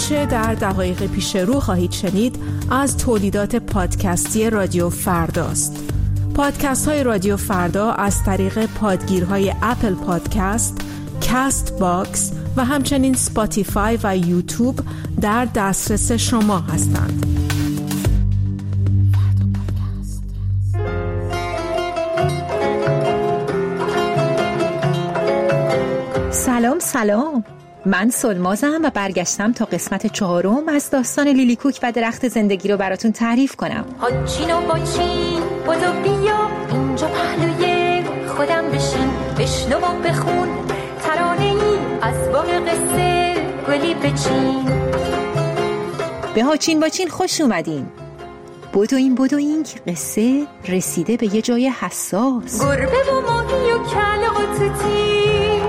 آنچه در دقایق پیش رو خواهید شنید از تولیدات پادکستی رادیو فرداست. پادکست های رادیو فردا از طریق پادگیرهای اپل پادکست، کست باکس و همچنین سپاتیفای و یوتیوب در دسترس شما هستند. سلام، من سلمازم و برگشتم تا قسمت 4 از داستان لیلی کوک و درخت زندگی رو براتون تعریف کنم. هاچین و باچین بودو بیا اینجا پهلوی خودم بشنو و بخون ترانه ای از باغ قصه گلی بچین. به هاچین باچین خوش اومدین. بدوین که قصه رسیده به یه جای حساس. گربه و ماهی و کل و توتی،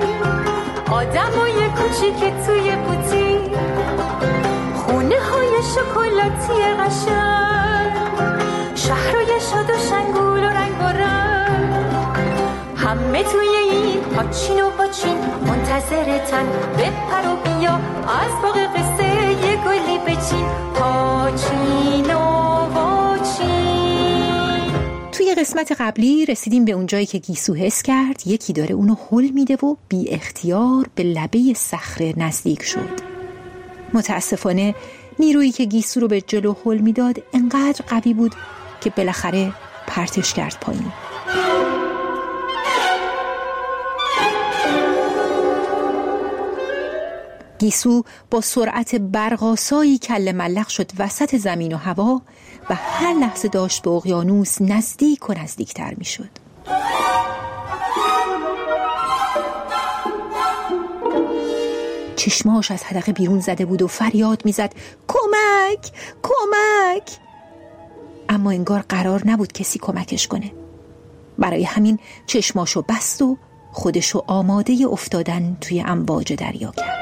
آدمای کوچیک توی قوطی، خونه های شکلاتی قشنگ، شهرهای شاد و شنگول و رنگ و رنگ، همه توی این هاچین و باچین منتظرتن. بپر و بیا از باغ قصه یه گلی بچین. هاچین و باچین. توی قسمت قبلی رسیدیم به اونجایی که گیسو حس کرد یکی داره اونو هل میده و بی اختیار به لبه صخره نزدیک شد. متاسفانه نیرویی که گیسو رو به جلو هل میداد انقدر قوی بود که بالاخره پرتش کرد پایین. گیسو با سرعت برق‌آسایی کله ملق شد وسط زمین و هوا و هر لحظه داشت به اقیانوس نزدیک و نزدیکتر می شد. چشماش از حدقه بیرون زده بود و فریاد می زد کمک! کمک! اما انگار قرار نبود کسی کمکش کنه. برای همین چشماشو بست و خودشو آماده افتادن توی امواج دریا کرد.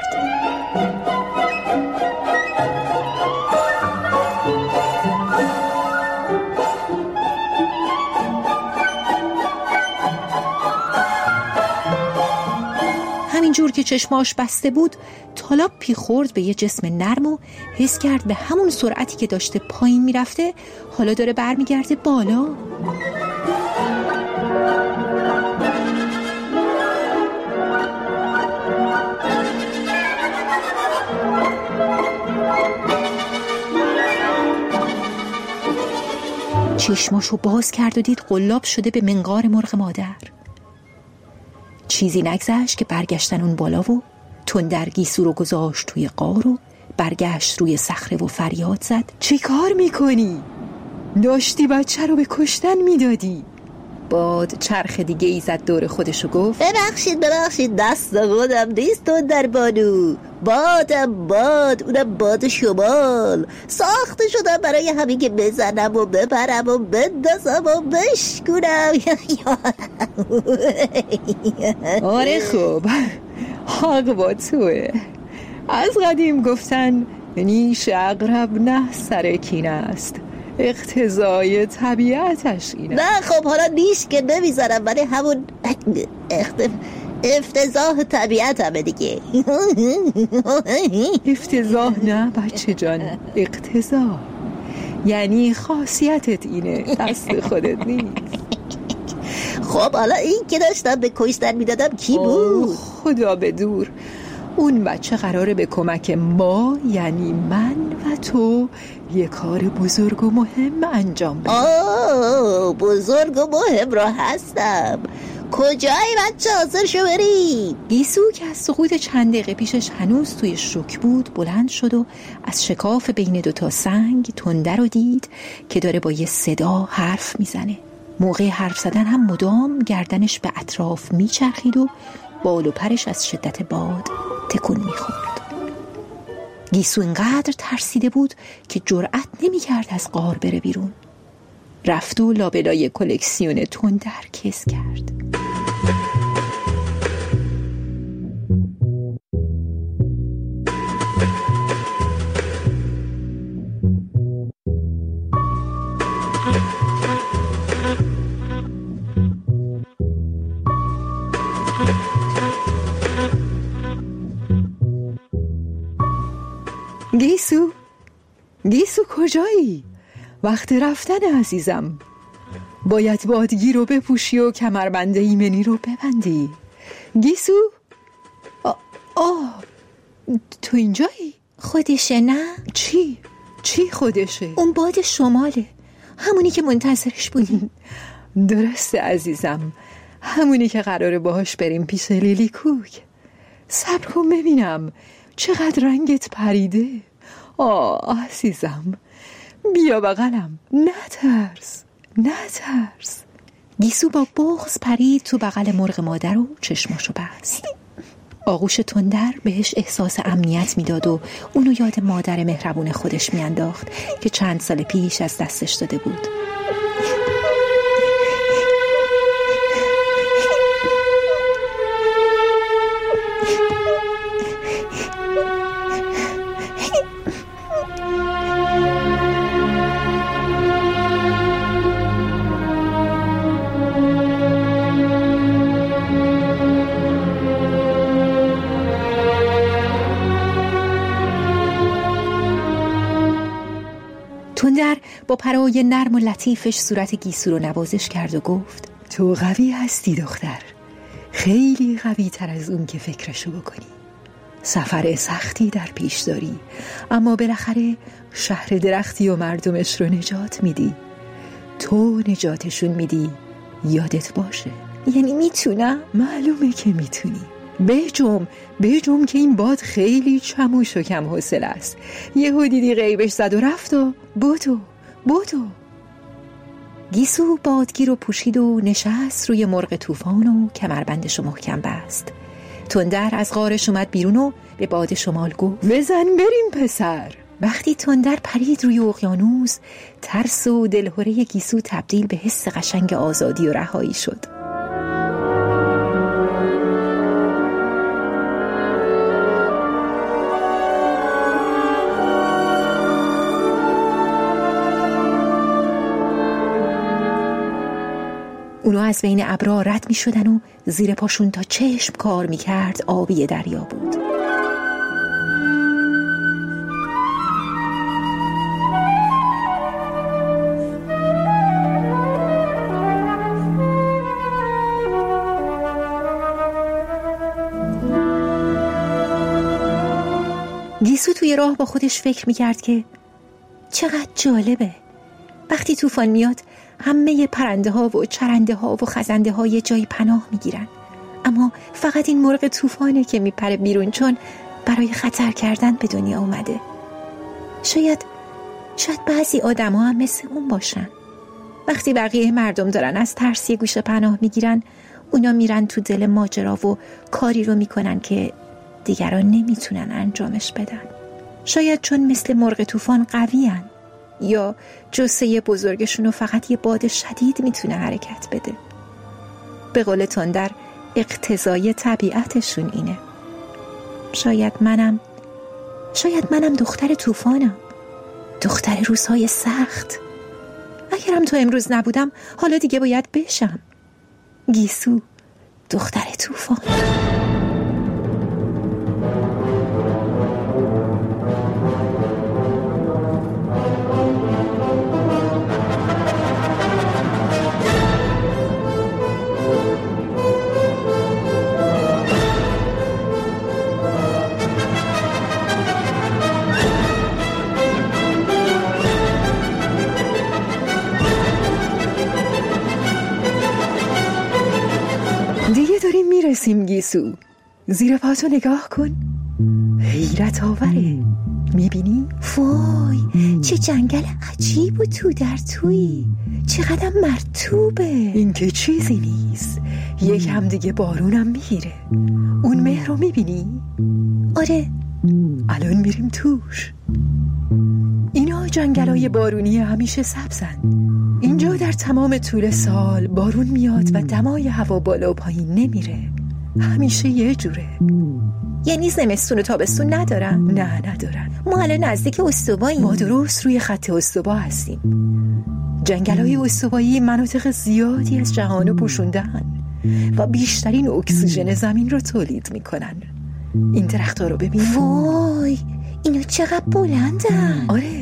همینجور که چشماش بسته بود تالاپی خورد به یه جسم نرم و حس کرد به همون سرعتی که داشته پایین میرفته حالا داره برمیگرده بالا. چشماشو باز کرد و دید قلاب شده به منقار مرغ مادر. چیزی نگذشت که برگشتن اون بالا و تندر گیسو رو گذاشت توی غار و برگشت روی صخره و فریاد زد چی کار میکنی؟ داشتی بچه رو به کشتن میدادی. باد چرخ دیگه ای زد دور خودش و گفت ببخشید دست خودم نیست تندر بانو، بادم باد، اونم باد شمال، ساخته شدم برای همین که بزنم و بپرم و بندازم و بشکنم. آره خوب، حق با توه. از قدیم گفتن نیش عقرب نه سر کین است، اقتضای طبیعتش اینه. نه خب حالا نیش که نمیذارم ولی همون افتضاح طبیعت همه دیگه. افتضاح نه بچه جان، اقتضا. یعنی خاصیتت اینه، دست خودت نیست. خب حالا این که داشتم به کشتن میدادم کی بود؟ خدا به دور. اون بچه قراره به کمک ما یعنی من و تو یه کار بزرگ و مهم انجام بده. بزرگ و مهم را هستم. کجایی بچه؟ حاضر شو بریم. گیسو که از سقوط چند دقیقه پیشش هنوز توی شوک بود بلند شد و از شکاف بین دوتا سنگ تنده رو دید که داره با یه صدا حرف میزنه. موقع حرف زدن هم مدام گردنش به اطراف میچرخید و بال و پرش از شدت باد تکون میخورد. گیسو اینقدر ترسیده بود که جرأت نمیکرد از غار بره بیرون. رفت و لابلای کلکسیون تندر کز کرد. کجایی؟ وقت رفتن عزیزم. باید بادگی رو بپوشی و کمربند ایمنی رو ببندی. گیسو؟ تو اینجایی؟ خودشه نه؟ چی خودشه؟ اون باد شماله، همونی که منتظرش بودیم. درسته عزیزم، همونی که قراره باهاش بریم پیش لیلی کوک. صبر کن ببینم چقدر رنگت پریده. عزیزم بیا بغلم. نترس. گیسو با بغض پرید تو بغل مرغ مادر و چشماشو بست. آغوش تندر بهش احساس امنیت میداد و اونو یاد مادر مهربون خودش میانداخت که چند سال پیش از دستش داده بود. تندر با پرای نرم و لطیفش صورت گیسو رو نوازش کرد و گفت تو قوی هستی دختر، خیلی قوی تر از اون که فکرشو بکنی. سفر سختی در پیش داری، اما بالاخره شهر درختی و مردمش رو نجات میدی. تو نجاتشون میدی، یادت باشه. یعنی میتونم؟ معلومه که میتونی. بجم که این باد خیلی چموش و کم حوصله است. یهو دیدی غیبش زد و رفت و بودو. گیسو بادگی رو پوشید و نشست روی مرغ طوفان و کمربندش رو محکم بست. تندر از غارش اومد بیرون و به باد شمال گفت بزن بریم پسر. وقتی تندر پرید روی اقیانوس، ترس و دلهره گیسو تبدیل به حس قشنگ آزادی و رهایی شد. اونا از بین ابرها رد می شدن و زیر پاشون تا چشم کار می کرد آبی دریا بود. گیسو توی راه با خودش فکر می کرد که چقدر جالبه وقتی طوفان میاد همه پرنده ها و چرنده ها و خزنده ها یه جایی پناه میگیرن، اما فقط این مرغ طوفانه که میپره بیرون، چون برای خطر کردن به دنیا اومده. شاید بعضی آدم ها هم مثل اون باشن. وقتی بقیه مردم دارن از ترس یه گوشه پناه میگیرن، اونا میرن تو دل ماجرا و کاری رو میکنن که دیگران نمیتونن انجامش بدن. شاید چون مثل مرغ طوفان قوی‌ان، یا جثه بزرگشونو فقط یه باد شدید میتونه حرکت بده. به قول تندر اقتضای طبیعتشون اینه. شاید منم دختر طوفانم، دختر روزهای سخت. اگرم تو امروز نبودم حالا دیگه باید بشم گیسو، دختر طوفان. دیگه داریم میرسیم گیسو. زیر پاتو نگاه کن، حیرت آوره. میبینی؟ وای چه جنگل عجیب و تو در تویی، چقدر مرطوبه. این که چیزی نیست، یکم دیگه بارونم میگیره. اون مهر رو میبینی؟ آره، الان میریم توش. اینا جنگلای بارونی همیشه سبزن. اینجا در تمام طول سال بارون میاد و دمای هوا بالا و پایین نمیره، همیشه یه جوره. یعنی زمستون و تابستون ندارن؟ نه ندارن. ما الان نزدیک استواییم. ما درست روی خط استوا هستیم. جنگلای استوایی مناطق زیادی از جهانو پوشوندن و بیشترین اکسیژن زمین رو تولید میکنن. این درخت‌ها رو ببین. وای اینا چقدر بلندن. آره،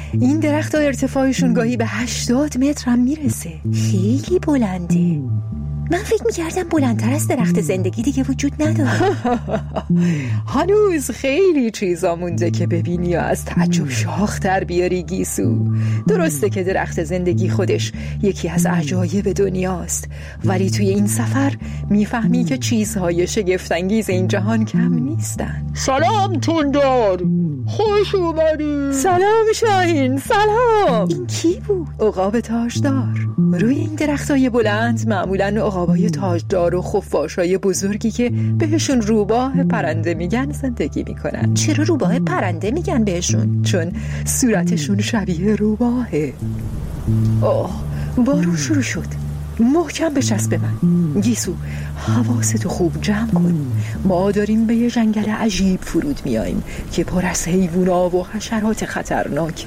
این درخت ها ارتفاعشون گاهی به 80 متر هم میرسه. خیلی بلنده. من فکر میکردم بلندتر از درخت زندگی دیگه وجود نداره. هنوز خیلی چیزا مونده که ببینی و از تعجب شاخ‌تر بیاری گیسو. درسته که درخت زندگی خودش یکی از عجایب دنیاست، ولی توی این سفر میفهمی که چیزهای شگفت‌انگیز این جهان کم نیستن. سلام تندار، خوش اومدی. سلام شاهین، سلام. این کی بود؟ عقاب تاجدار. روی این درختای بلند معمولاً عقابای تاجدار و خفاشای بزرگی که بهشون روباه پرنده میگن زندگی میکنن. چرا روباه پرنده میگن بهشون؟ چون صورتشون شبیه روباهه. بارون شروع شد. محکم بچسب به من. گیسو، حواستو خوب جمع کن. ما داریم به یه جنگل عجیب فرود میاییم که پر از حیوونا و حشرات خطرناکه.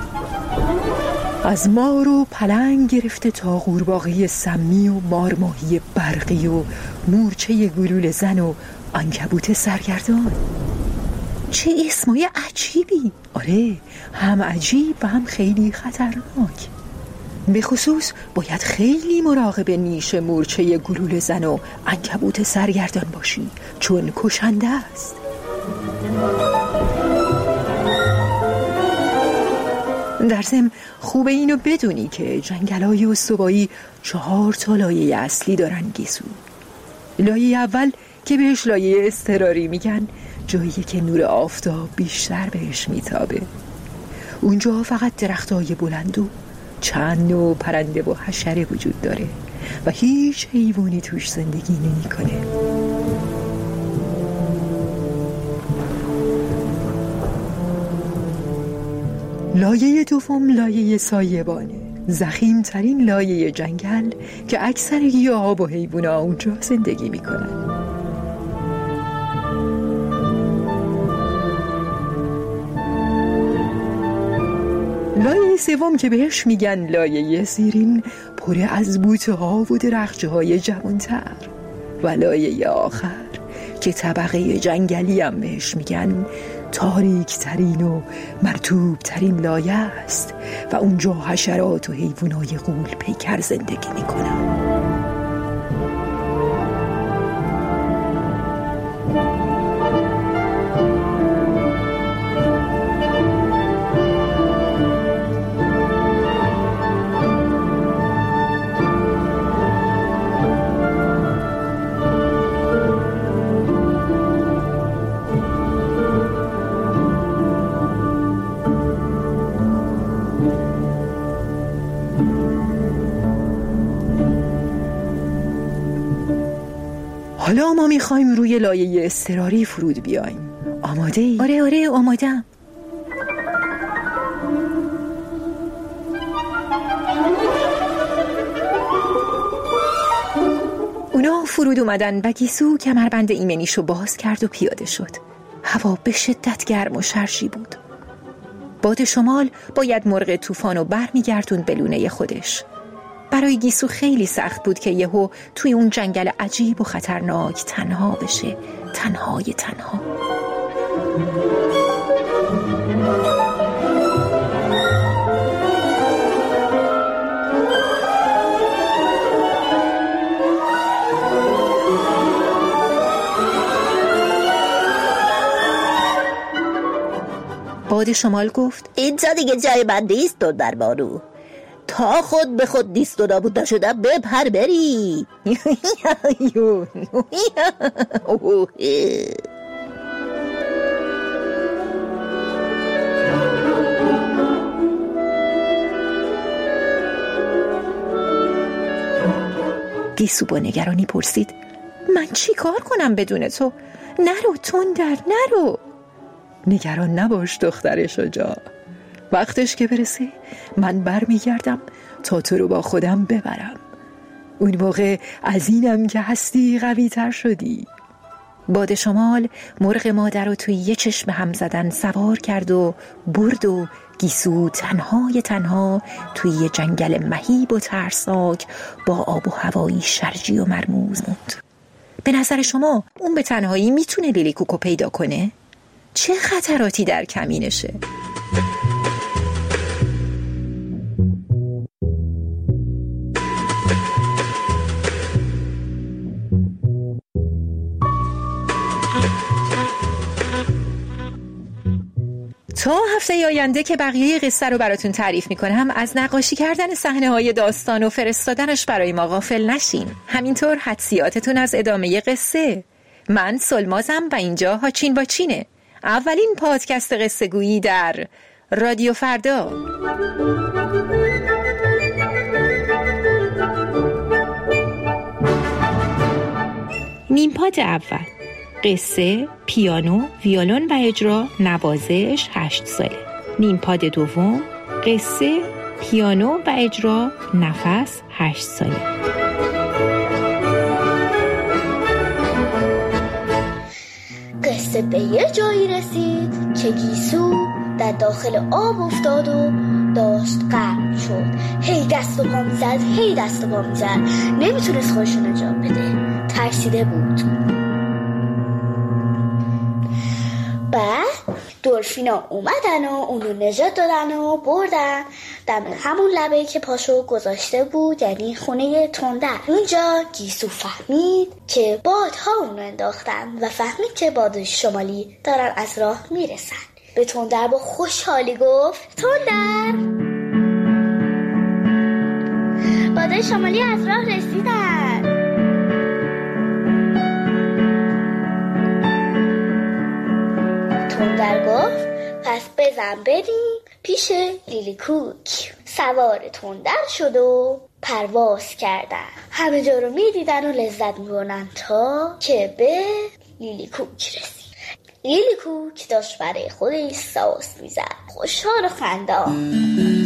از مار و پلنگ گرفته تا قورباغه سمی و مارماهی برقی و مورچه گلوله زن و عنکبوت سرگردان. چه اسمای عجیبی. آره، هم عجیب و هم خیلی خطرناک. به خصوص باید خیلی مراقب نیش مورچه گلوله زن و عنکبوت سرگردان باشی، چون کشنده است. در ضمن خوبه اینو بدونی که جنگل‌های استوایی 4 تا لایه اصلی دارن گیسو. لایه اول که بهش لایه اضطراری میگن، جایی که نور آفتاب بیشتر بهش میتابه. اونجا فقط درختای بلند و چند نوع پرنده و حشره وجود داره و هیچ حیوانی توش زندگی نمی‌کنه. لایه دوم لایه سایبانه، ضخیم‌ترین لایه جنگل که اکثر گیاها و حیوونا اونجا زندگی میکنن. لایه سوم که بهش میگن لایه زیرین، پر از بوته‌ها و درخت‌های جوان‌تر. و لایه آخر که طبقه جنگلی هم بهش میگن، تاریک ترین و مرطوب ترین لایه است و اونجا حشرات و حیوانای غول پیکر زندگی میکنن. حالا ما میخوایم روی لایه اضطراری فرود بیایم. آماده ای؟ آره آمادم. اونا فرود اومدن و گیسو کمربند ایمنیشو باز کرد و پیاده شد. هوا به شدت گرم و شرجی بود. باد شمال باید مرغ طوفانو برمیگردون به لونه خودش. برای گیسو خیلی سخت بود که یهو توی اون جنگل عجیب و خطرناک تنها بشه، تنهای تنها. باد شمال گفت اینجا دیگه جای من نیست در بارو. تا خود به خود نیست و نابود نشدم، بپر بری. گیسو با نگرانی پرسید من چی کار کنم بدون تو؟ نرو تندر، نرو. نگران نباش دختر شجاع، وقتش که برسه من برمیگردم تا تو رو با خودم ببرم. اون موقع از اینم که هستی قوی تر شدی. باد شمال مرغ مادر رو توی یه چشم هم زدن سوار کرد و برد و گیسو تنهای تنها توی یه جنگل مهیب و ترسناک با آب و هوایی شرجی و مرموز موند. به نظر شما اون به تنهایی میتونه لیلی کوکو پیدا کنه؟ چه خطراتی در کمینشه؟ تا هفته آینده که بقیه قصه رو براتون تعریف میکنم، از نقاشی کردن صحنه‌های داستان و فرستادنش برای ما غافل نشین. همینطور حدسیاتتون از ادامه قصه. من سلمازم و اینجا هاچین با چینه، اولین پادکست قصه گویی در رادیو فردا. نیمپاد اول، قصه، پیانو، ویولون و اجرا، نوازش 8 ساله. نیمپاد دوم، قصه، پیانو و اجرا، نفس 8 ساله. قصه به یه جایی رسید که گیسو در داخل آب افتاد و داشت غرق شد. هی دست و پا میزد، نمیتونست خودشو نجات بده، ترسیده بود. بعد دلفینا اومدن و اونو نجات دادن و بردن در همون لبه‌ای که پاشو گذاشته بود، یعنی خونه تندر. اونجا گیسو فهمید که بادها اونو انداختن و فهمید که بادهای شمالی دارن از راه میرسن. به تندر با خوشحالی گفت: تندر، بادهای شمالی از راه رسیدن. تندر گفت: پس بزن بریم پیش لیلی کوک. سوار تندر شد و پرواز کردن. همه جا رو میدیدن و لذت میبرن تا که به لیلی کوک رسید. لیلی کوک داشت برای خودش ساز میزد، خوشحال و خندان.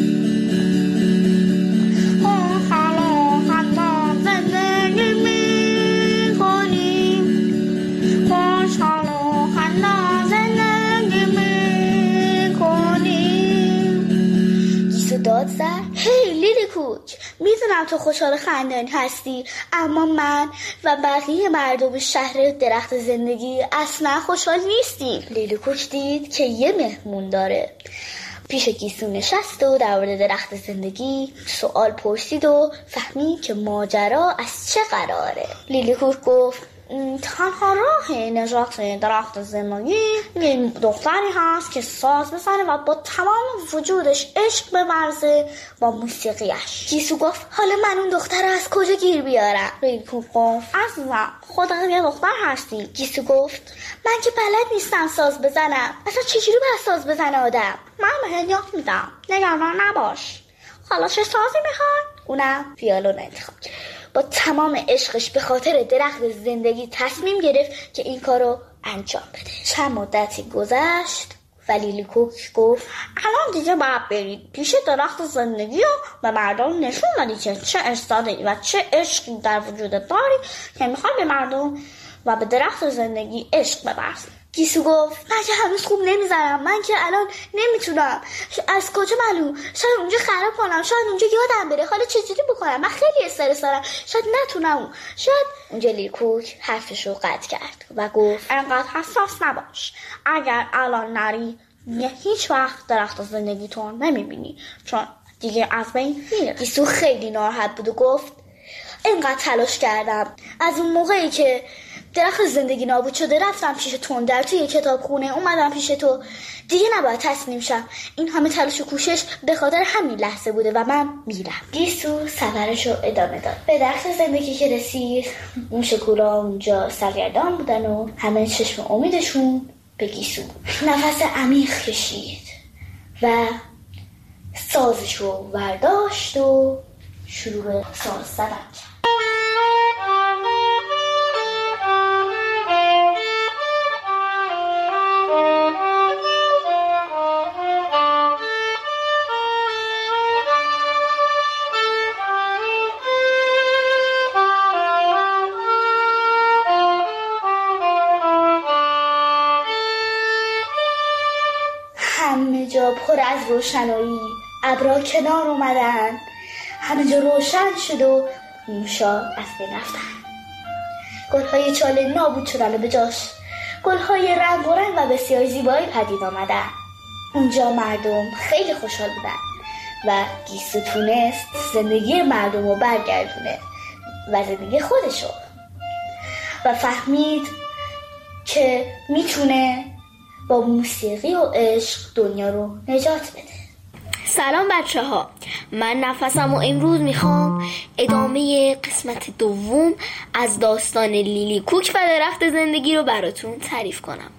داد زد: هی لیلی کوک، میدونم تو خوشحال خندانی هستی، اما من و بقیه مردم شهر درخت زندگی اصلا خوشحال نیستیم. لیلی کوک دید که یه مهمون داره. پیش گیسو نشست و در مورد درخت زندگی سوال پرسید و فهمید که ماجرا از چه قراره. لیلی کوک گفت: تنها راه نجات درخت زندگی یه دختری هست که ساز بزنه و با تمام وجودش عشق بورزه با موسیقیش. گیسو گفت: حالا من اون دختر رو از کجا گیر بیارم؟ لیلی کوک گفت: عزیزم، خودت یه دختر هستی. گیسو گفت: من که بلد نیستم ساز بزنم. اصلا چجوری باید ساز بزنه آدم؟ من بهت یاد میدم، نگران نباش. حالا چه سازی میخوای؟ اونم ویولون انتخاب کرد. با تمام عشقش به خاطر درخت زندگی تصمیم گرفت که این کارو انجام بده. چند مدتی گذشت و لیلی کوک گفت: الان دیگه باید برید پیش درخت زندگی و به مردم نشون بدی که چه استعدادی و چه عشقی در وجودت داری که میخوای به مردم و به درخت زندگی عشق بورزی. گیسو گفت: من که هنوز خوب نمیزنم، من که الان نمیتونم، از کجا معلوم؟ شاید اونجا خراب کنم، شاید اونجا یادم بره، حالا چجوری بکنم؟ من خیلی استرس دارم، شاید نتونم. شاید اونجا لیلی کوک حرفشو قطع کرد و گفت: انقدر حساس نباش، اگر الان نری هیچ وقت درخت زندگیتون نمیبینی، چون دیگه از بین میره. گیسو خیلی ناراحت بود و گفت: اینقدر تلاش کردم، از اون موقعی که درخت زندگی نابود شده رفتم پیش تندر توی کتابخونه، اومدم پیش تو، دیگه نباید تسلیم شم. این همه تلاش و کوشش به خاطر همین لحظه بوده و من میرم. گیسو سفرشو ادامه داد. به درخت زندگی که رسید، موشکولا اونجا سرگردان بودن و همه چشم امیدشون به گیسو بود. نفس عمیق کشید و سازشو ورداشت و شروع به ساز زدن کرد. همه جا پر از روشنایی، ابرها کنار اومدن، همه جا روشن شد و موشا از بین رفتن. گلهای چاله نابود شدن و به جاش گلهای رنگ و رنگ و بسیار زیبایی پدید آمدن. اونجا مردم خیلی خوشحال بودن و گیسو تونست زندگی مردم رو برگردونه و زندگی خودشو و فهمید که میتونه با موسیقی و عشق دنیا رو نجات بده. سلام بچه ها، من نفسم و امروز میخوام ادامه قسمت دوم از داستان لیلی کوک و درخت زندگی رو براتون تعریف کنم.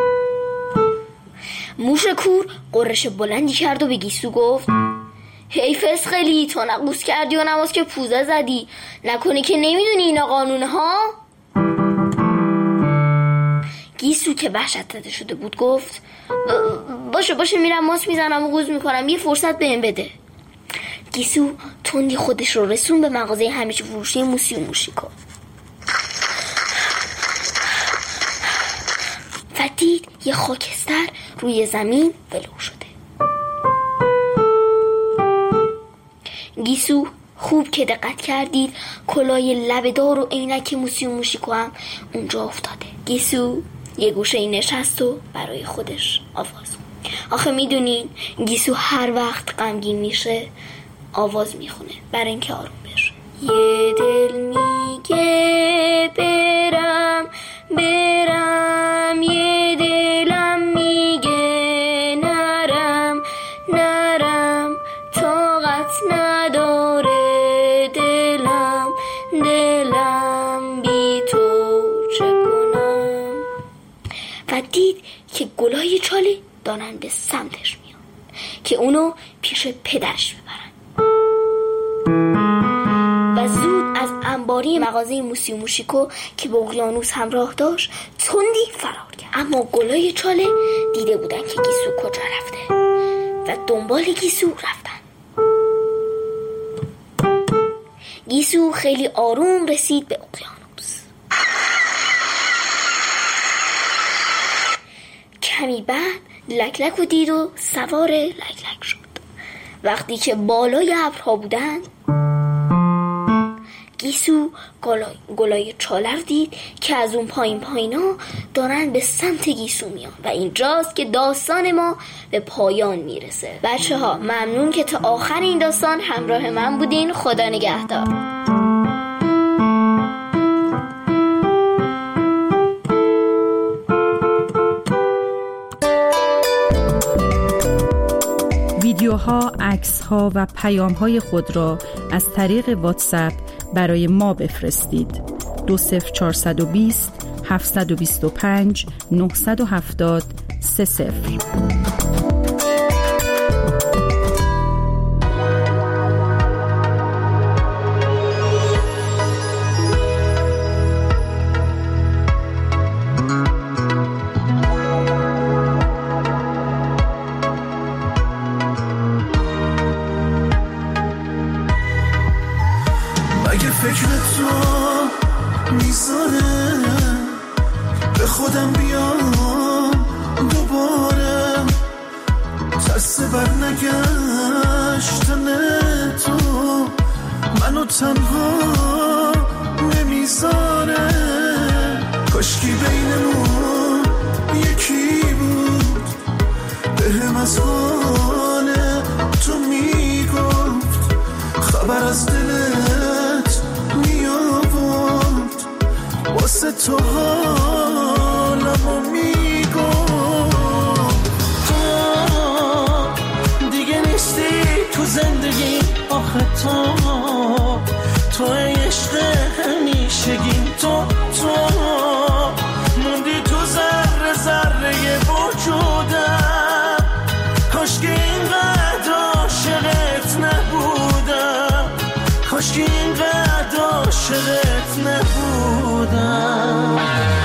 موش کور قررش بلندی کرد و به گیسو گفت: هی فسخلی، تو نقوس کردی و نماز که پوزه زدی، نکنی که نمیدونی اینا قانونه ها؟ گیسو که وحشت زده شده بود گفت: باشه میرم ماست میزنم و قوز میکنم، یه فرصت بهم بده. گیسو تندی خودش رو رسون به مغازه همیشه فروشی موسی و موشیکو و دید یه خاکستر روی زمین ولو شده. گیسو خوب که دقت کردید کلاه لبه‌دار و عینک موسی و موشیکو هم اونجا افتاده. گیسو یه گوشه نشست و برای خودش آواز. آخه میدونین گیسو هر وقت غمگین میشه آواز میخونه برای اینکه آروم بشه. یه دل میگه برم، یه دلم میگه نرم، طاقت نداره دلم بی تو چه کنم. و دید که گلای چاله دارن به سمتش میان که اونو پیش پدرش ببرن و زود از انباری مغازه موسی و موشیکو که به اقیانوس همراه داشت تندی فرار کرد. اما گلای چاله دیده بودن که گیسو کجا رفته و دنبال گیسو رفتن. گیسو خیلی آروم رسید به اقیانوس. کمی بعد لکلک رو دید و سوار لکلک شد. وقتی که بالای ابرها بودن گیسو گلای چاله رو دید که از اون پایینا دارن به سمت گیسو میان و اینجاست که داستان ما به پایان میرسه. بچه ها ممنون که تا آخر این داستان همراه من بودین. خدا نگهدار. ویدیوها، عکس‌ها و پیام‌های خود را از طریق واتساپ برای ما بفرستید. 20420 725 970 30. فکر تو میذاره به خودم بیام دوباره، ترس بر نگشتن تو منو تنها نمیذاره. کاشکی بینمون یکی بود بهم از حال تو میگفت، خبر از دلت میآورد، واسه تو حالمو میگفت. تو دیگه نیستی تو زندگی، آخه تو عشق همیشگیم، تو موندی تو ذره ذره وجودم. کاشکی اینقدر عاشقت نبودم، کاشکی اینقدر عاشقت نبودم.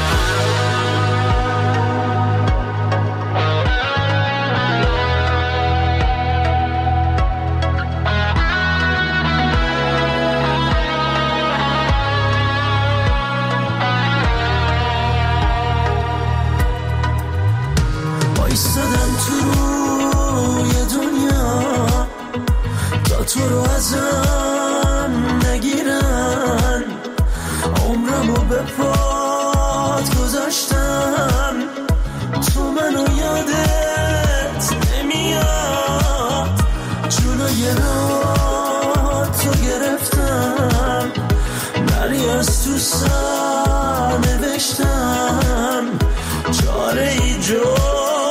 ایستادم تو روی دنیا تا تو رو ازم نگیرن، عمرمو به پات گذاشتم، تو منو یادت نمیاد، جلوی راه تو گرفتم، نری از تو سر نوشتم، چاره ای جا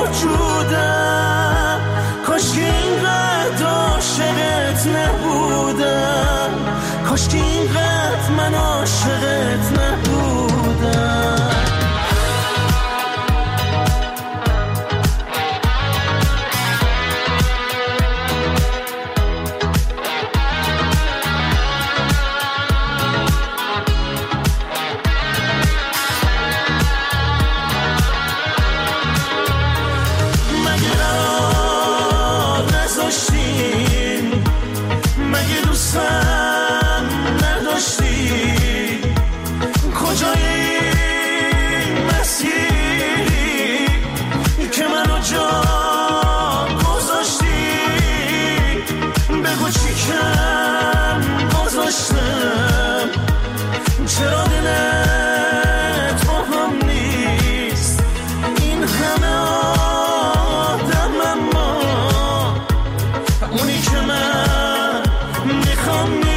موجودم، کاش که اینقدر عاشقت نبودم، کاش که اینقدر من عاشقت نبودم. مگه دوستم نداشتی؟ کجای این مسیری که منو جا گذاشتی؟ بگو چی کم گذاشتم، چرا دلت با هم نیست؟ این همه آدم اما اونی که من میخوام نیست.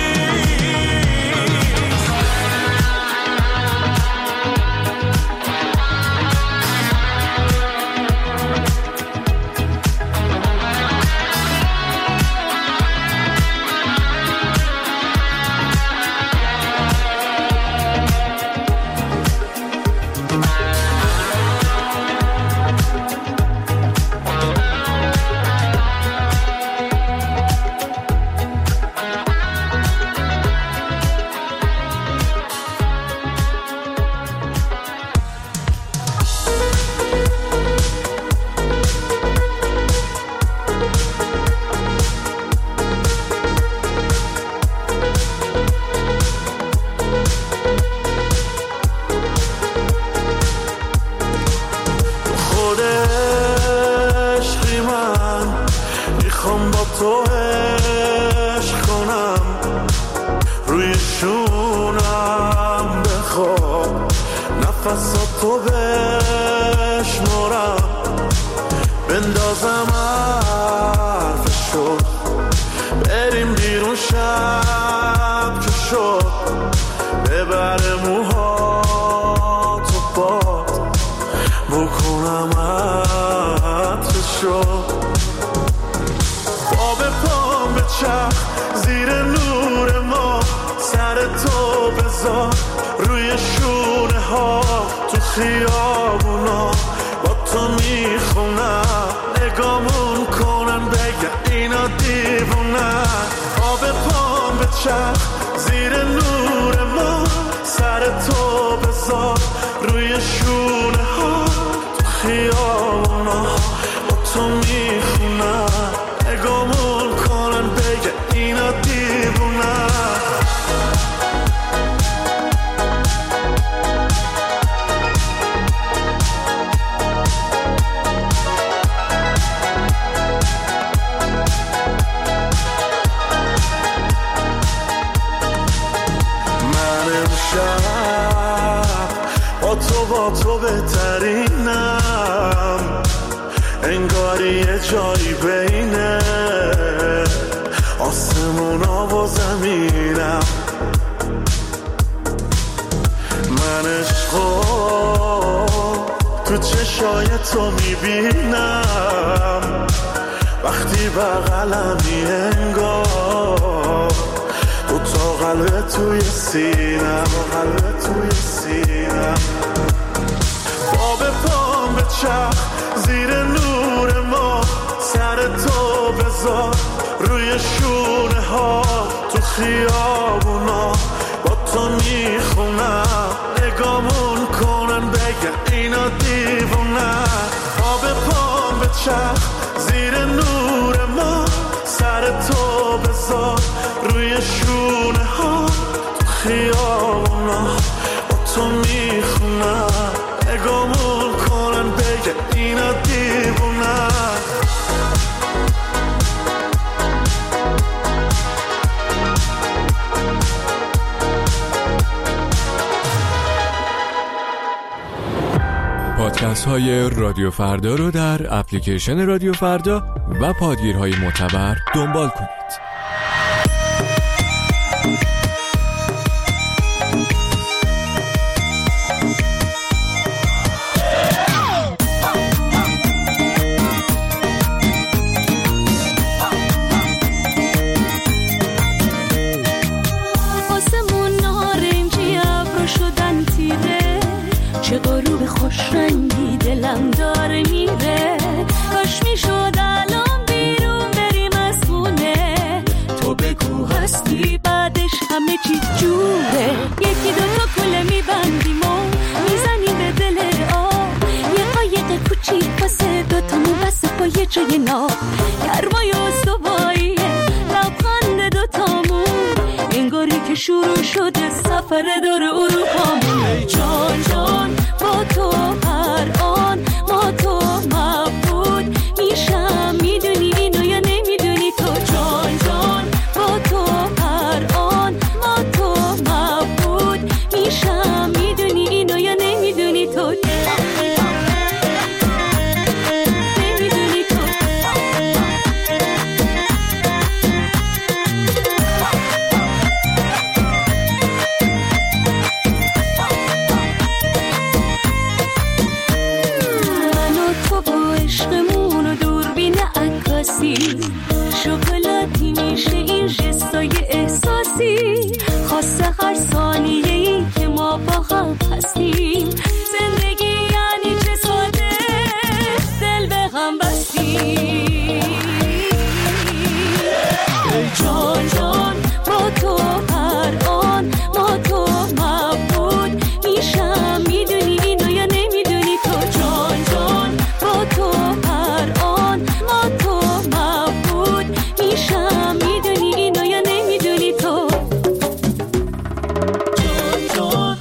میخوام با تو عشق کنم، روی شونم بخواب، نفساتو بشمارم، بندازم حرفشو، بریم بیرون شب که شد، ببره موهاتو باد، بکنم عطرشو، آب پام به چرخ زیر نور ما، سر تو بذار روی شونه ها، تو خیابونا با تو میخونم، نگامون کنن بگه اینا دیوونن. آب پام به چرخ زیر نور ما، سر تو بذار روی شونه ها، تو خیابونا با تو میخونم، نگامون کنن بگه اینا دیوونن. من امشب با تو بهترینم، انگاری یه جایی بینه آسمونا و زمینم. من عشقو تو چشای تو میبینم، وقتی بغلمی انگار دو تا قلب توی سینم، باب پام به چرخ زیر نور ما، سر تو بذار روی شونه ها، تو خیابونا با تو میخونم، نگامون کنن بگه اینا دیوونن. باب پام به چرخ زیر نور ما، سر تو بذار روی شونه ها، تو خیابونا با تو میخونم، نگامون کنن بگه اینا دیوونن. پادکست های رادیو فردا رو در اپلیکیشن رادیو فردا و پادگیرهای معتبر دنبال کنید. دریاچه ناب، گرمای استوایی لبخند دوتامون، انگاری که شروع شده سفر دور اروپامون. ای جان جان با تو هر آن ما تو مبود میشم، میدونی اینو یا نمیدونی تو؟ جان جان با تو هر آن ما تو مبود میشم، میدونی اینو یا نمیدونی تو؟ شکلاتی میشه این جستای احساسی، خاصه هر ثانیه‌ای که ما با هم هستیم. زندگی یعنی چه ساده دل به غم بستیم. ای جان جان با تو هر آن ما تو مبود میشم، میدونی اینو یا نمیدونی تو؟ جان جان با تو هر آن ما تو مبود میشم، میدونی اینو یا نمیدونی تو؟ جان جان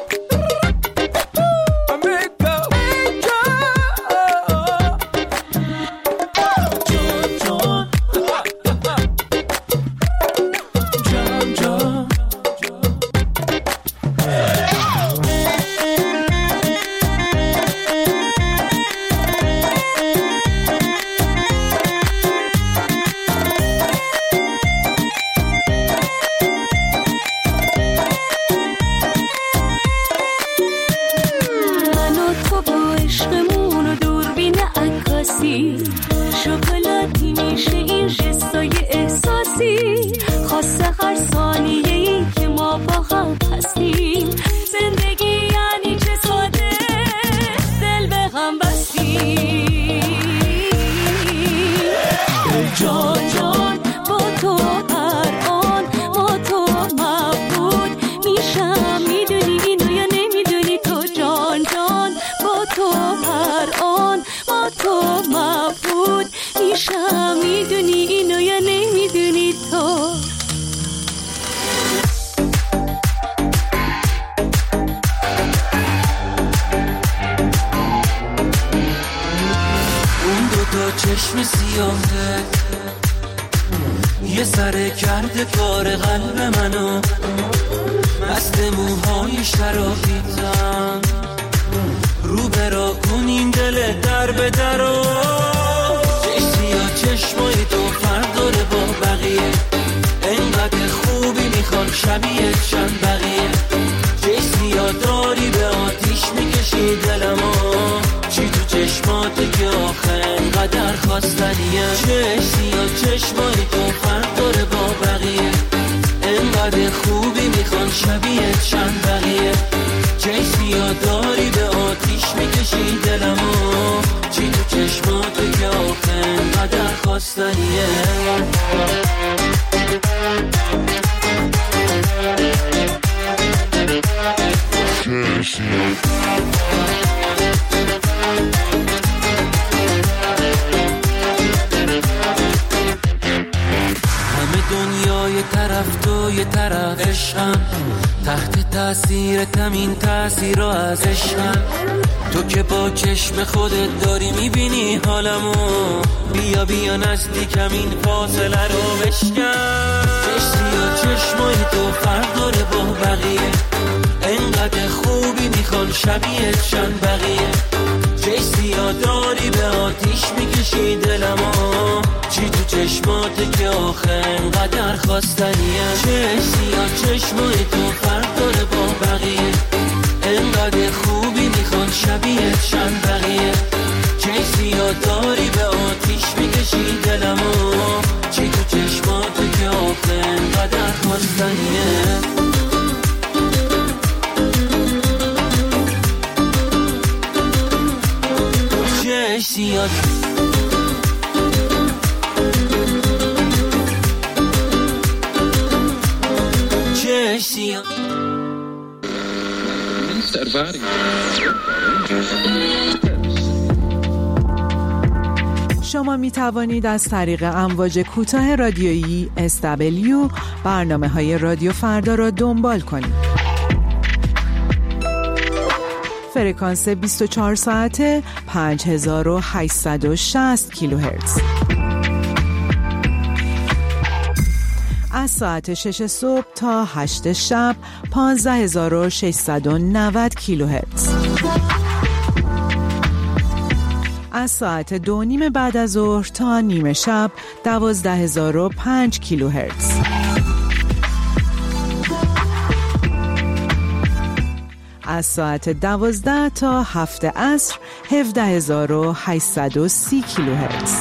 شکلاتی میشه این جستای احساسی، خاصه هر ثانیه‌ای که ما با هم هستیم. زندگی یعنی چه ساده دل به غم بستیم. جان جان با تو هر آن ما تو مبود میشم، میدونی اینو یا نمیدونی تو؟ جان جان با تو هر آن ما تو مبود میشم، میدونی اینو یا نمیدونی تو؟ اون دوتا چشم سیاهه یه سره کرده کار قلب منو، مست موهای شرابیتم، رو برا کنیم دل در به درو. چشمای تو فرق داره با بقیه، انقدر خوبی میخوان شبیه چند بقیه. چشمی داری به آتیش میکشی دلمو، چی تو چشماته که آخه انقدر خواستنیه. چشمای تو فرق داره با بقیه، انقدر خوبی میخوان شبیه چند بقیه. چشمی داری به آتیش میکشی دلمو، چی تو چشماته که آخه انقدر خواستنیه. همه دنیا یه طرف تو یه طرف عشقم، تحت تاثیر تمین تاثیر رو از عشقم. تو که با چشم خودت داری میبینی حالمو، بیا بیا نزدیکم این فاصله رو بشکن. چشمای تو فرق داره با بقیه، انقدر خوبی میخوان شبیه چند بقیه. چشمیا داری به آتیش میکشی دلمو، چی تو چشماته که آخه انقدر خواستنیه. چشمای تو فرق داره با بقیه، انقدر خوبی میخوان شبیه چند بقیه. چشمیا داری به آتیش میکشی دلمو، چی تو چشماته که آخه انقدر خواستنیه. چشمیا شما می توانید از طریق امواج کوتاه رادیویی SW برنامه‌های رادیو فردا را دنبال کنید. فرکانس 24 ساعته 5860 کیلوهرتز. از ساعت 6 صبح تا 8 شب 15690 کیلوهرتز. از ساعت 2:30 بعد از ظهر تا نیمه شب 12005 کیلوهرتز. از ساعت 12 تا 7 عصر 17830 کیلوهرتز.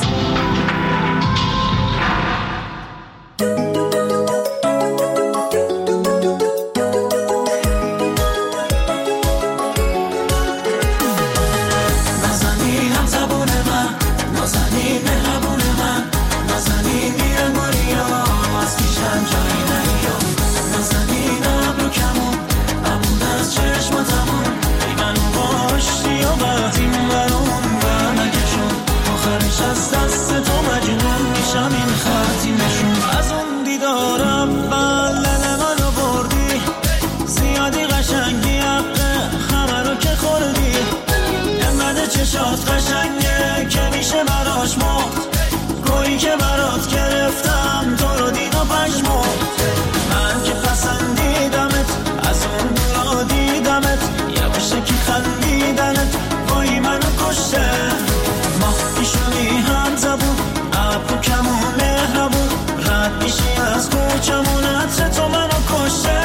چشات قشنگه که میشه براش مرد، گویی که برات گرفتم تو رو دید و پشمرد. من که پسندیدمت از اون دورا دیدمت، یواشکی خندیدنت وای منو کشته. ما پیشونی هم زبون ابرو کمون مهربون، رد میشی از کوچمون عطر تو منو کشته.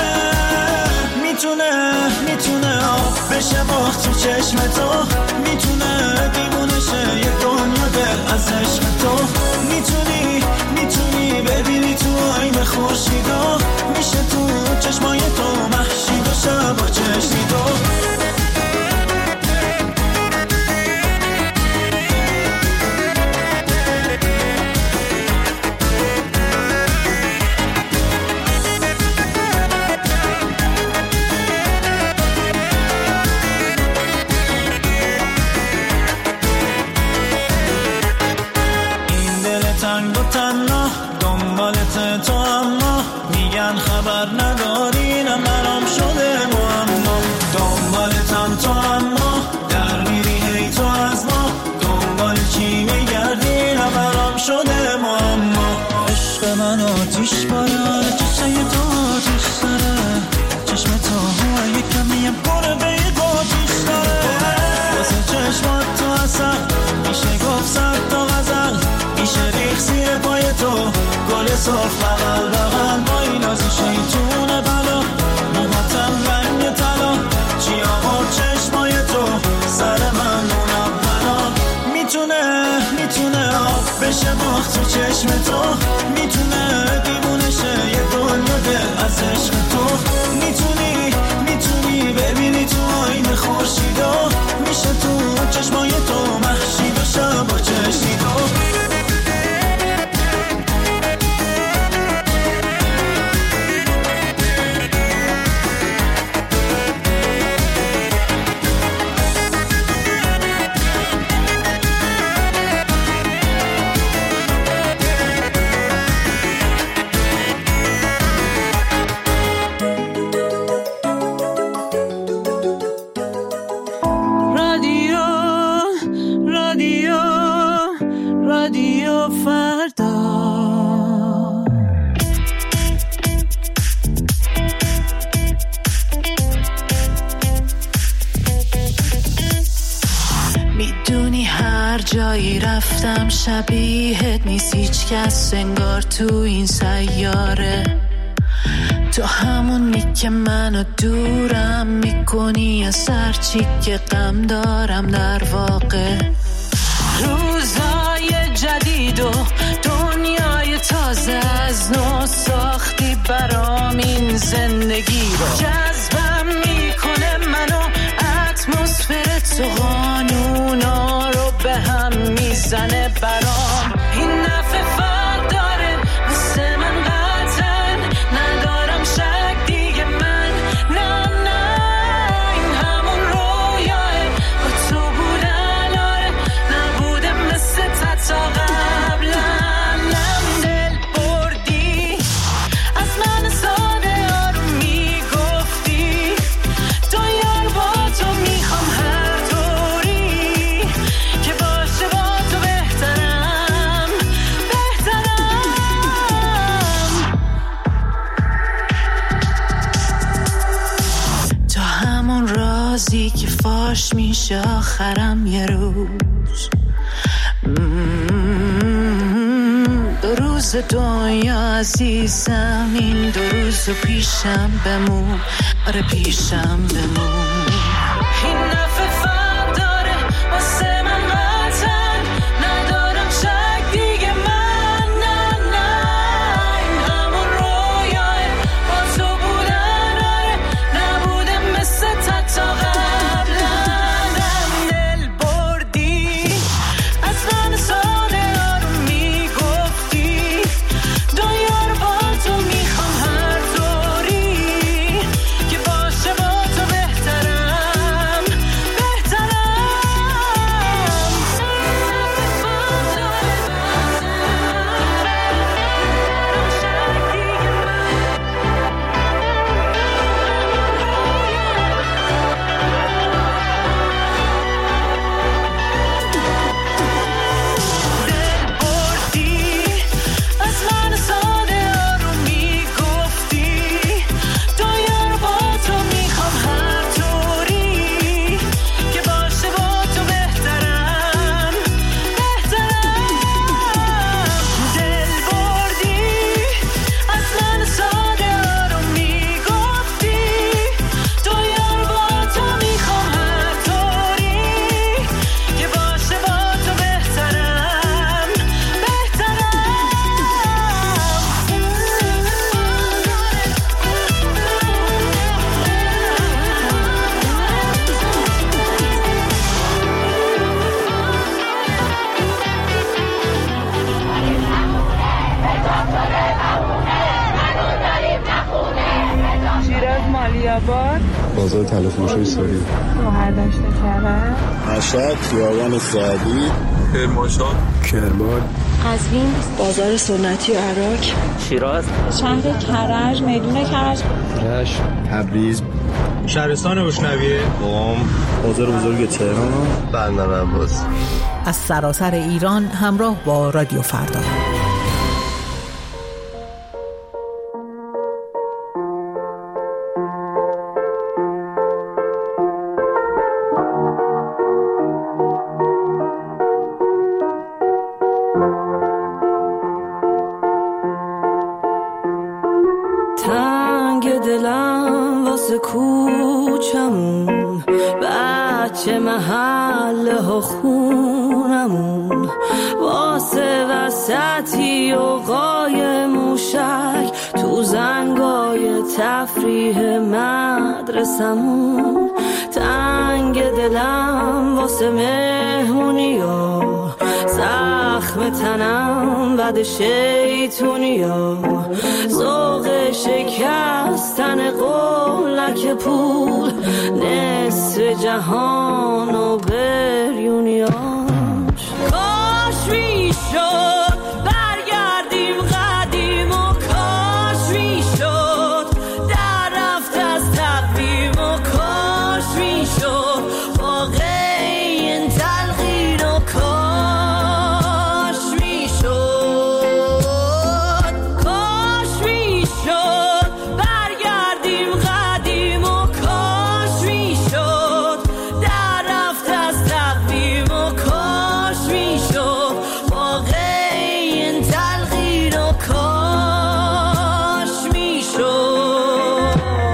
میتونه آب بشه باخت تو چشم تو، میتونه دیوونه شه یه دنیا دل از عشق تو. میتونی ببینی تو آینه خورشیدو، میشه تو چشمای تو محشید و شبا چشیدو. دنبالت تو اما میگن خبر نداری، نه برام شده معما. دنبالتم تو اما در میری هی تو از ما، دنبال چی میگردی نه برام شده معما. عشق من آتیش باره، چشم تو آتیش داره، چشم تو هوای کمیم کنه به یه آتیش داره. واسه چشمات تو اصل میشه گفت صد تا غزل، میشه ریخ زیر پای تو گل سرخ بغل بغل. با این از شیطون بلا موهاتم رنگ طلا، چی آورد چشمای تو سر من اونم بنا. میتونه آب بشه باخت تو چشم تو، میتونه دیوونه شه یه دنیا دل از عشق تو. میتونی ببینی تو آینه خورشیدو، میشه تو چشمای تو محشید و شبا چشیدو. رادیو فردا. میدونی هر جایی رفتم شبیهت نیست هیچ کس انگار تو این سیاره. تو همونی که منو دورم میکنی از هر چی که غم دارم در واقع. روزای جدید و دنیای تازه از نو ساختی برام این زندگی رو. جذبم میکنه منو اتمسفر تو، قانونا رو به هم میزنه برام. این نفع فرق داره مثل من قطعا، ندارم شک دیگه من. نه این همون رویاه با تو بودن، آره نبوده مثل تطاقه. آخرم یه روز. 2 روز دنیا عزیزم، این 2 روز پیشم بمون، آره پیشم بمون. این نفع فرق داره واسه من قطعا، ندارم شک دیگه من، نه این همون رویاه با تو بودن، آره نبوده مثل تا قبلا. دل بردی از من ساده آروم میگفتی، دنیا رو با تو میخوام هر طوری که باشه، با تو بهترم بازار طلا فروشی سوری، هردشت کرد، مشهد، خیابان سعدی، کرمانشاه، کرمان، قزوین، بازار سنتی عراق، شیراز، شهر کرج، میدون کرج، رشت، تبریز، شهرستان بوشنویه، قم، بازار بزرگ تهران، بندر عباس. از سراسر ایران همراه با رادیو فردا. تنگ دلم واسه کوچمون، بچه محله ها خونمون، واسه وسطی و قای موشک تو زنگای تفریح مدرسمون. تنگ دلم واسه مهمونی ها، زخم تنم بد شیطونی ها، ذوق شکستن قولک پول، نصف جهان و بریونیاش. کاش میشد برگردیم قدیم و کاش میشد در رفت از تقویم و کاش میشد واقعی این تلقین و کاش میشد، کاش میشد برگردیم قدیم و کاش میشد در رفت از تقویم و کاش میشد واقعی این تلقین و کاش میشد.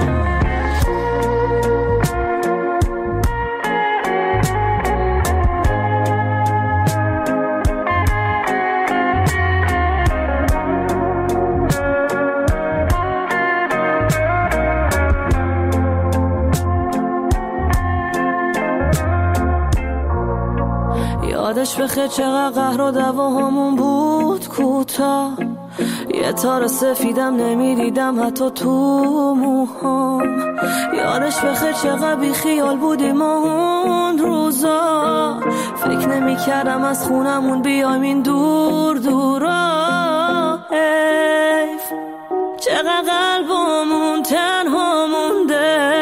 یادش بخیر چقدر قهر و دعواهامون بود کوتاه، یه تار سفیدم نمیدیدم حتی تو موهام. یادش بخیر چقدر بی خیال بودیم اون روزا، فکر نمی‌کردم از خونمون بیایم این دور دورا. حیف چقدر قلبمون تنها مونده،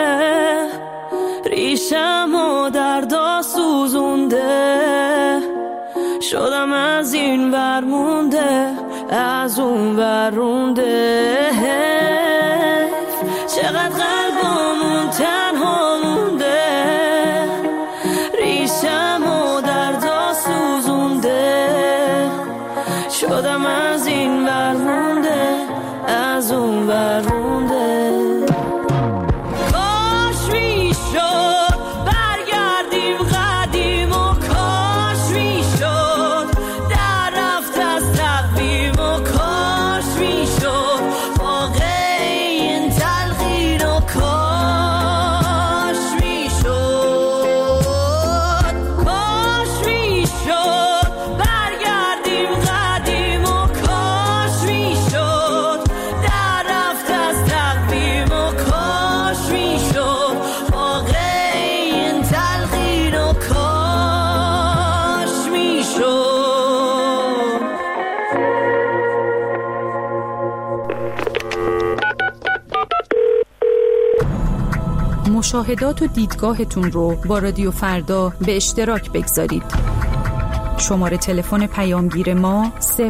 ریشمو دردا سوزونده، شدم از این ور مونده از اون ور رونده. چقدر قلبمون تنها مونده، ریشم شدم از این ور مونده از اون ور مونده. کاش میشد برگردیم قدیم و کاش میشد در رفت از تقویم و کاش میشد واقع این تلقین و کاش میشد. کاش میشد برگردیم قدیم و کاش میشد در رفت از تقویم و کاش میشد واقع این تلقین و کاش میشد. مشاهدات و دیدگاهتون رو با رادیو فردا به اشتراک بگذارید. شماره تلفن پیامگیر ما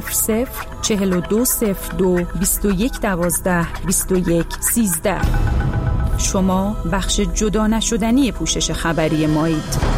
004202 2112 2113. شما بخش جدا نشدنی پوشش خبری مایید.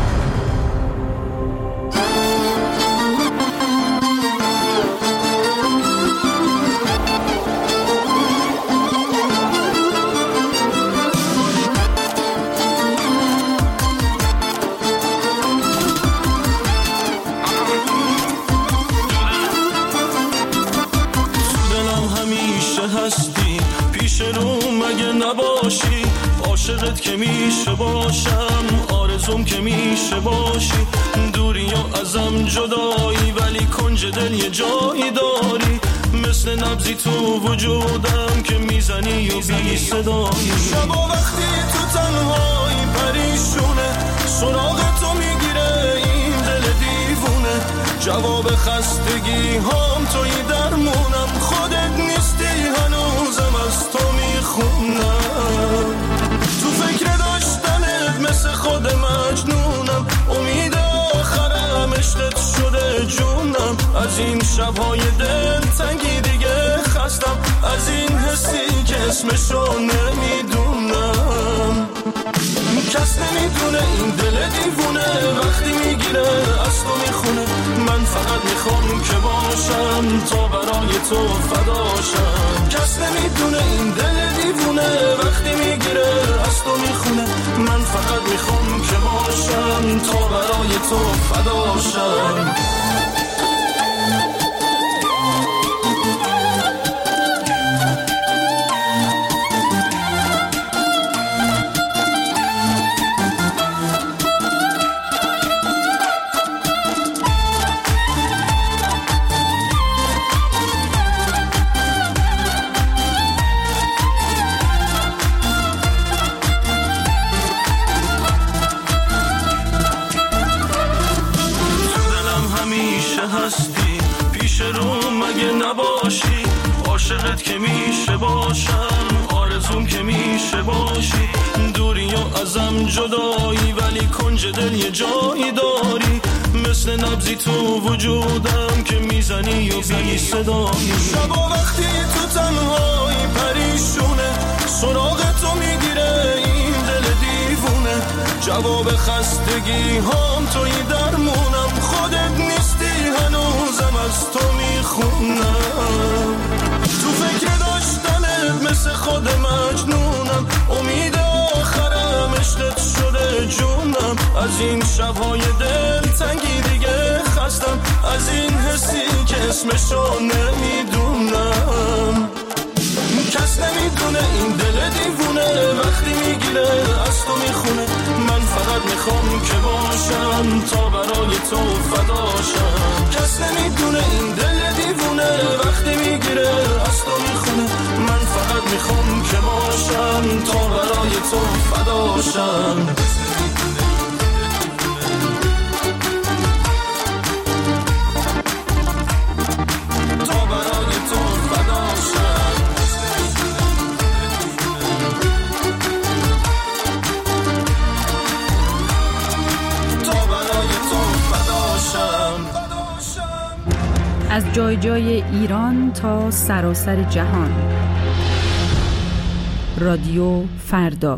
هستی پیش رو مگه نباشی، عاشقت که میشه باشم، آرزوم که میشه باشی، دوری یا ازم جدایی ولی کنج دل یه جایی داری، مثل نبضی تو وجودم که میزنی و بی صدایی. شبا وقتی تو تنهایی پریشونه، سراغ تو میگیره این دل دیوونه، جواب خستگی هام توی درمونم، خودت نیستی هنوزم از تو میخونم، تو فکر داشتنت مثل خود مجنونم، امید آخرم عشقت شده جونم، از این شبهای دل تنگی دیگه خستم، از این حسی که اسمشو نمیدونم، کس نمیدونه این دل دیوونه وقتی میگیره از تو میخونه، من فقط میخوام که باشم تا برای تو فداشم، کس نمیدونه این دل دیوونه وقتی میگیره از تو میخونه، من فقط میخوام که باشم تا برای تو فداشم. هستی پیش رو مگه نباشی، عاشقت که میشه باشم، آرزوم که میشه باشی، دوری یا ازم جدایی ولی کنج دل یه جایی داری، مثل نبضی تو وجودم که میزنی و بی صدایی. شبا وقتی تو تنهایی پریشونه، سراغ تو میگیره این دل دیوونه، جواب خستگی هام توی درمونم، خودت نیستی هنوزم از تو میخونم، تو فکر داشتنت مثل خود مجنونم، امید آخرم عشقت شده جونم، از این شبهای دل تنگی دیگه خستم، از این حسی که اسمشو نمیدونم، کس نمیدونه این دل دیوونه وقتی میگیره از تو میخونه، من فقط میخوام که باشم تا برای تو فداشم، کس نمیدونه این دل دیوونه وقتی میگیره از تو میخونه، من فقط میخوام که باشم تا برای تو فداشم. از جای جای ایران تا سراسر جهان، رادیو فردا.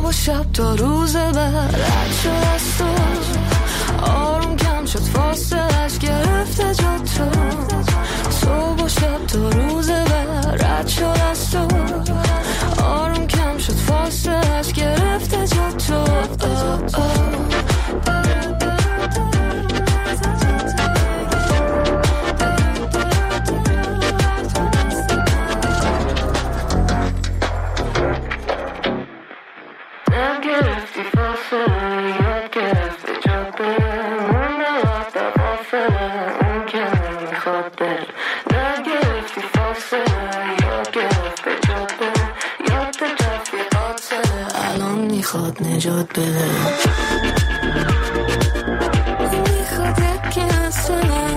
و شب تا روز بعد رد شد از تو، آروم کم شد فاصلش گرفته جا تو، صبح و شب تا روز بعد رد شد از تو، آروم کم شد فاصلش گرفته جا تو. میخواد نجات بده، میخواد یک کنسه